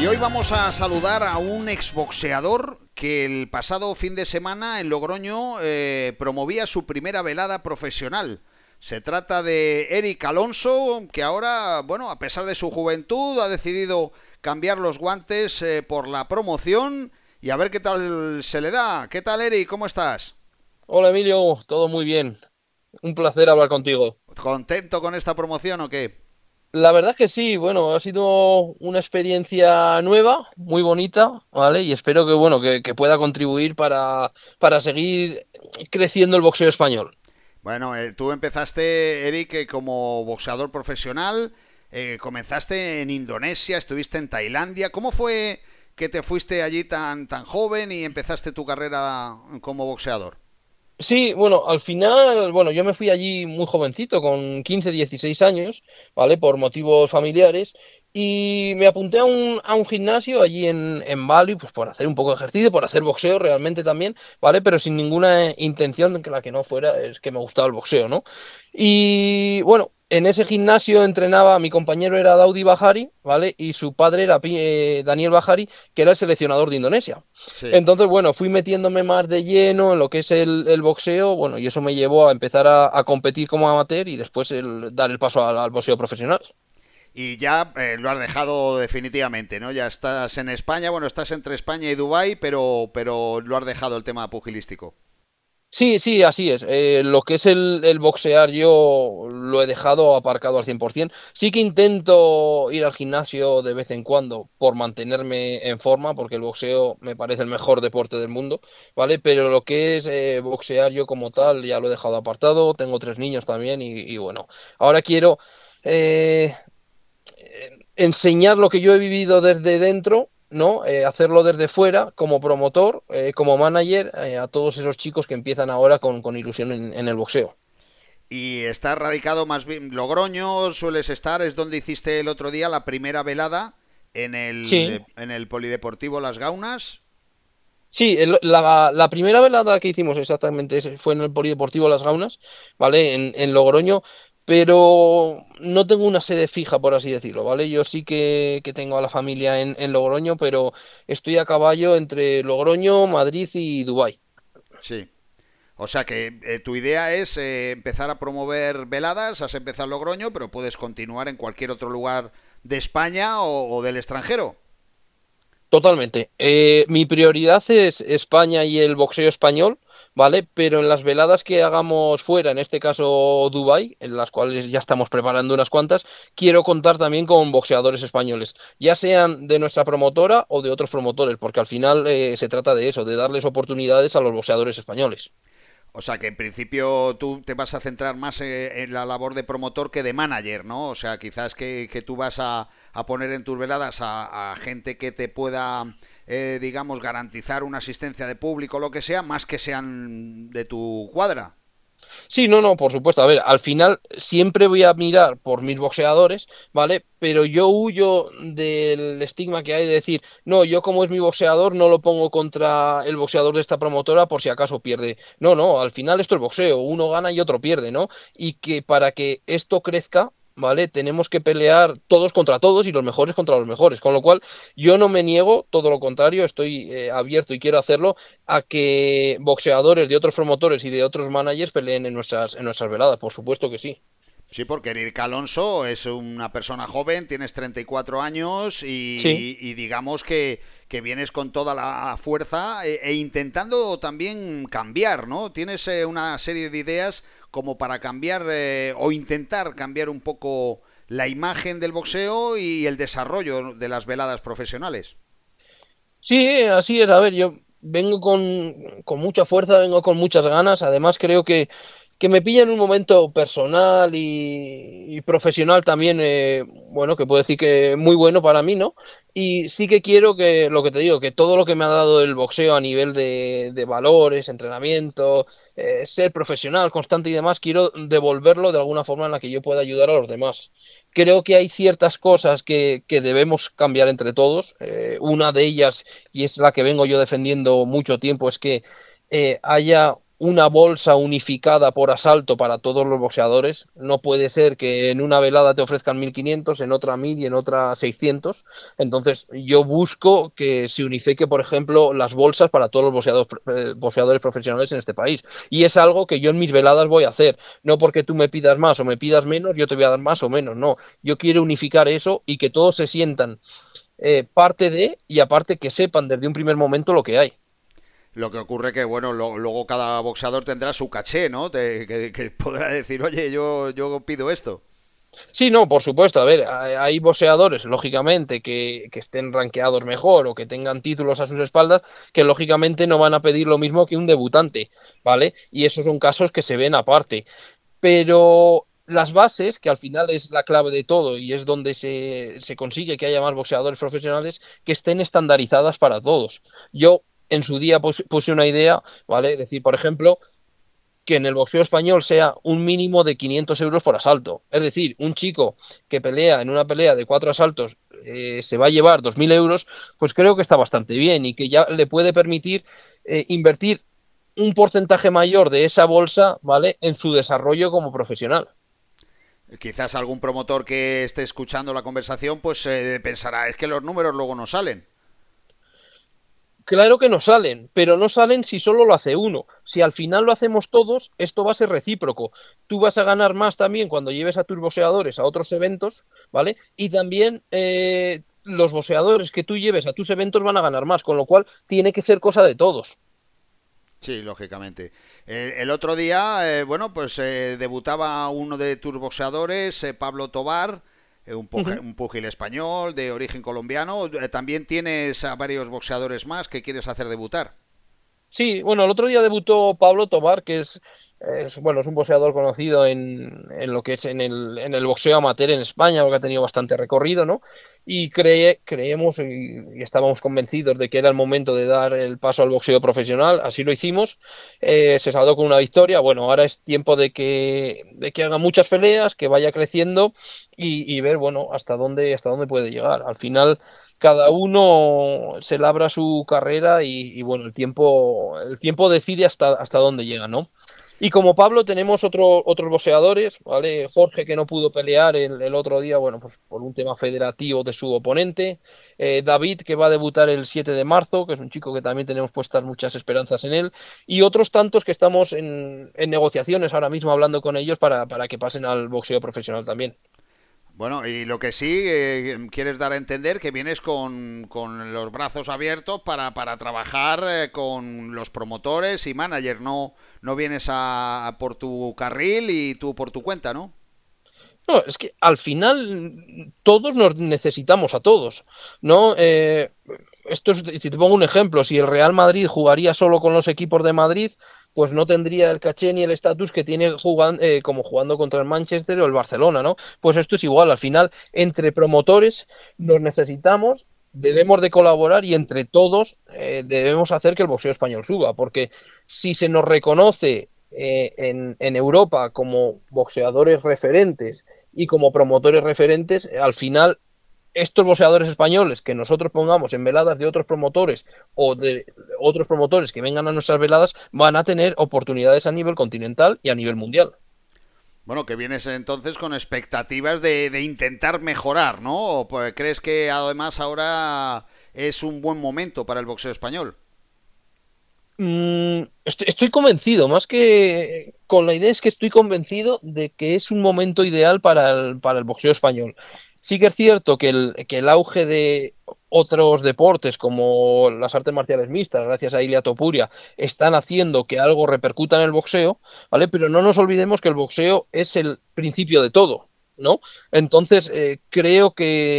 hoy vamos a saludar a un exboxeador que el pasado fin de semana en Logroño promovía su primera velada profesional. Se trata de Eric Alonso, que ahora, bueno, a pesar de su juventud, ha decidido cambiar los guantes por la promoción y a ver qué tal se le da. ¿Qué tal, Eric? ¿Cómo estás? Hola Emilio, todo muy bien. Un placer hablar contigo. ¿Contento con esta promoción o qué? La verdad es que sí, bueno, ha sido una experiencia nueva, muy bonita, ¿vale? Y espero que, bueno, que pueda contribuir para seguir creciendo el boxeo español. Bueno, tú empezaste, Eric, como boxeador profesional, comenzaste en Indonesia, estuviste en Tailandia. ¿Cómo fue que te fuiste allí tan joven y empezaste tu carrera como boxeador? Sí, bueno, al final, bueno, yo me fui allí muy jovencito, con 15, 16 años, ¿vale? Por motivos familiares, y me apunté a un gimnasio allí en Bali, pues por hacer un poco de ejercicio, por hacer boxeo realmente también, ¿vale? Pero sin ninguna intención de que la que no fuera es que me gustaba el boxeo, ¿no? Y bueno, en ese gimnasio entrenaba, mi compañero era Daudi Bahari, ¿vale? Y su padre era Daniel Bahari, que era el seleccionador de Indonesia. Sí. Entonces, bueno, fui metiéndome más de lleno en lo que es el boxeo, bueno, y eso me llevó a empezar a competir como amateur y después dar el paso al boxeo profesional. Y ya lo has dejado definitivamente, ¿no? Ya estás en España, bueno, estás entre España y Dubái, pero lo has dejado el tema pugilístico. Sí, sí, así es. Lo que es el boxear yo lo he dejado aparcado al 100%. Sí que intento ir al gimnasio de vez en cuando por mantenerme en forma, porque el boxeo me parece el mejor deporte del mundo, ¿vale? Pero lo que es boxear yo como tal ya lo he dejado apartado. Tengo tres niños también y bueno, ahora quiero eh, enseñar lo que yo he vivido desde dentro, ¿no? Hacerlo desde fuera, como promotor, como manager, a todos esos chicos que empiezan ahora con ilusión en el boxeo. Y estás radicado más bien Logroño, sueles estar, es donde hiciste el otro día la primera velada Sí, en el Polideportivo Las Gaunas. sí, la primera velada que hicimos exactamente fue en el Polideportivo Las Gaunas, ¿vale? En Logroño, pero no tengo una sede fija, por así decirlo, ¿vale? Yo sí que tengo a la familia en Logroño, pero estoy a caballo entre Logroño, Madrid y Dubái. Sí. O sea que tu idea es empezar a promover veladas, has empezado en Logroño, pero puedes continuar en cualquier otro lugar de España o del extranjero. Totalmente. Mi prioridad es España y el boxeo español, ¿vale? Pero en las veladas que hagamos fuera, en este caso Dubái, en las cuales ya estamos preparando unas cuantas, quiero contar también con boxeadores españoles, ya sean de nuestra promotora o de otros promotores, porque al final se trata de eso, de darles oportunidades a los boxeadores españoles. O sea que en principio tú te vas a centrar más en la labor de promotor que de manager, ¿no? O sea, quizás que tú vas a poner en tus veladas a gente que te pueda, digamos, garantizar una asistencia de público o lo que sea, más que sean de tu cuadra. Sí, no, no, por supuesto. A ver, al final siempre voy a mirar por mis boxeadores, ¿vale? Pero yo huyo del estigma que hay de decir, no, yo como es mi boxeador no lo pongo contra el boxeador de esta promotora por si acaso pierde. No, no, al final esto es boxeo, uno gana y otro pierde, ¿no? Y que para que esto crezca, ¿vale? Tenemos que pelear todos contra todos y los mejores contra los mejores. Con lo cual, yo no me niego, todo lo contrario, estoy abierto y quiero hacerlo a que boxeadores de otros promotores y de otros managers peleen en nuestras veladas, por supuesto que sí. Sí, porque Eric Alonso es una persona joven, tienes 34 años Sí. y digamos que vienes con toda la fuerza intentando también cambiar, ¿no? Tienes una serie de ideas como para cambiar o intentar cambiar un poco la imagen del boxeo y el desarrollo de las veladas profesionales. Sí, así es. A ver, yo vengo con mucha fuerza, vengo con muchas ganas. Además, creo que me pilla en un momento personal y profesional también, bueno, que puedo decir que muy bueno para mí, ¿no? Y sí que quiero que, lo que te digo, que todo lo que me ha dado el boxeo a nivel de valores, entrenamiento, ser profesional, constante y demás, quiero devolverlo de alguna forma en la que yo pueda ayudar a los demás. Creo que hay ciertas cosas que debemos cambiar entre todos. Una de ellas y es la que vengo yo defendiendo mucho tiempo, es que haya una bolsa unificada por asalto para todos los boxeadores. No puede ser que en una velada te ofrezcan 1.500, en otra 1.000 y en otra 600. Entonces yo busco que se unifique, por ejemplo, las bolsas para todos los boxeadores profesionales en este país. Y es algo que yo en mis veladas voy a hacer. No porque tú me pidas más o me pidas menos, yo te voy a dar más o menos. No, yo quiero unificar eso y que todos se sientan parte de, y aparte que sepan desde un primer momento lo que hay. Lo que ocurre que, bueno, luego cada boxeador tendrá su caché, ¿no? Que podrá decir, oye, yo pido esto. Sí, no, por supuesto. A ver, hay boxeadores, lógicamente, que estén rankeados mejor o que tengan títulos a sus espaldas, que lógicamente no van a pedir lo mismo que un debutante, ¿vale? Y esos son casos que se ven aparte. Pero las bases, que al final es la clave de todo y es donde se consigue que haya más boxeadores profesionales, que estén estandarizadas para todos. Yo en su día puse una idea, ¿vale? Es decir, por ejemplo, que en el boxeo español sea un mínimo de 500 euros por asalto. Es decir, un chico que pelea en una pelea de 4 asaltos se va a llevar 2.000 euros, pues creo que está bastante bien y que ya le puede permitir invertir un porcentaje mayor de esa bolsa, ¿vale? En su desarrollo como profesional. Quizás algún promotor que esté escuchando la conversación, pues pensará, es que los números luego no salen. Claro que no salen, pero no salen si solo lo hace uno. Si al final lo hacemos todos, esto va a ser recíproco. Tú vas a ganar más también cuando lleves a tus boxeadores a otros eventos, ¿vale? Y también los boxeadores que tú lleves a tus eventos van a ganar más, con lo cual tiene que ser cosa de todos. Sí, lógicamente. El otro día, bueno, pues debutaba uno de tus boxeadores, Pablo Tobar, Ujú. un púgil español de origen colombiano. También tienes a varios boxeadores más que quieres hacer debutar. Sí, bueno, el otro día debutó Pablo Tobar, que bueno, es un boxeador conocido en lo que es en el boxeo amateur en España, porque ha tenido bastante recorrido, ¿no? Y creemos y estábamos convencidos de que era el momento de dar el paso al boxeo profesional, así lo hicimos, se saldó con una victoria, bueno, ahora es tiempo de que haga muchas peleas, que vaya creciendo y ver, bueno, hasta dónde puede llegar. Al final cada uno se labra su carrera y, bueno, el tiempo decide hasta dónde llega, ¿no? Y como Pablo tenemos otros boxeadores, ¿vale? Jorge que no pudo pelear el otro día, bueno, pues por un tema federativo de su oponente. David que va a debutar el 7 de marzo, que es un chico que también tenemos puestas muchas esperanzas en él. Y otros tantos que estamos en negociaciones ahora mismo hablando con ellos para que pasen al boxeo profesional también. Bueno, y lo que sí, quieres dar a entender que vienes con los brazos abiertos para trabajar con los promotores y managers, no vienes por tu carril y tú por tu cuenta, ¿no? No, es que al final todos nos necesitamos a todos, ¿no? Si te pongo un ejemplo, si el Real Madrid jugaría solo con los equipos de Madrid, pues no tendría el caché ni el estatus que tiene como jugando contra el Manchester o el Barcelona, ¿no? Pues esto es igual, al final, entre promotores nos necesitamos, debemos de colaborar y entre todos debemos hacer que el boxeo español suba, porque si se nos reconoce en Europa como boxeadores referentes y como promotores referentes, al final estos boxeadores españoles que nosotros pongamos en veladas de otros promotores o de otros promotores que vengan a nuestras veladas van a tener oportunidades a nivel continental y a nivel mundial. Bueno, que vienes entonces con expectativas de intentar mejorar, ¿no? Pues, ¿crees que además ahora es un buen momento para el boxeo español? Estoy convencido, más que con la idea es que estoy convencido de que es un momento ideal para el boxeo español. Sí que es cierto que el auge de otros deportes como las artes marciales mixtas, gracias a Ilia Topuria, están haciendo que algo repercuta en el boxeo, ¿vale? Pero no nos olvidemos que el boxeo es el principio de todo, ¿no? Entonces, creo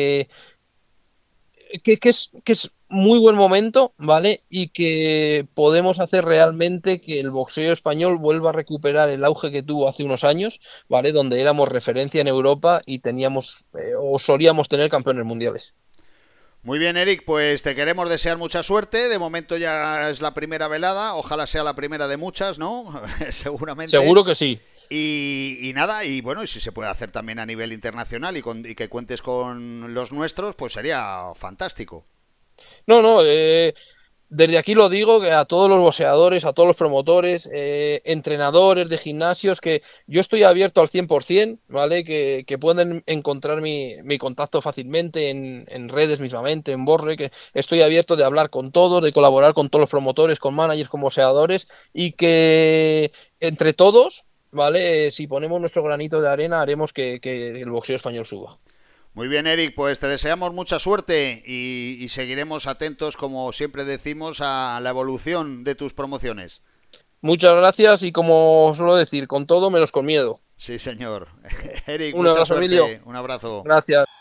que es muy buen momento, ¿vale? Y que podemos hacer realmente que el boxeo español vuelva a recuperar el auge que tuvo hace unos años, ¿vale? Donde éramos referencia en Europa y teníamos o solíamos tener campeones mundiales. Muy bien, Eric, pues te queremos desear mucha suerte. De momento ya es la primera velada, ojalá sea la primera de muchas, ¿no? Seguramente. Seguro que sí. Y nada, y bueno, y si se puede hacer también a nivel internacional y que cuentes con los nuestros, pues sería fantástico. No, no, Desde aquí lo digo que a todos los boxeadores, a todos los promotores, entrenadores de gimnasios, que yo estoy abierto al 100%, ¿vale? Que pueden encontrar mi contacto fácilmente en redes mismamente, en Borre, que estoy abierto de hablar con todos, de colaborar con todos los promotores, con managers, con boxeadores, y que entre todos, ¿vale? Si ponemos nuestro granito de arena, haremos que el boxeo español suba. Muy bien, Eric, pues te deseamos mucha suerte y seguiremos atentos, como siempre decimos, a la evolución de tus promociones. Muchas gracias y como suelo decir, con todo menos con miedo. Sí, señor. Eric, Un mucha abrazo, Emilio. suerte. Un abrazo. Gracias.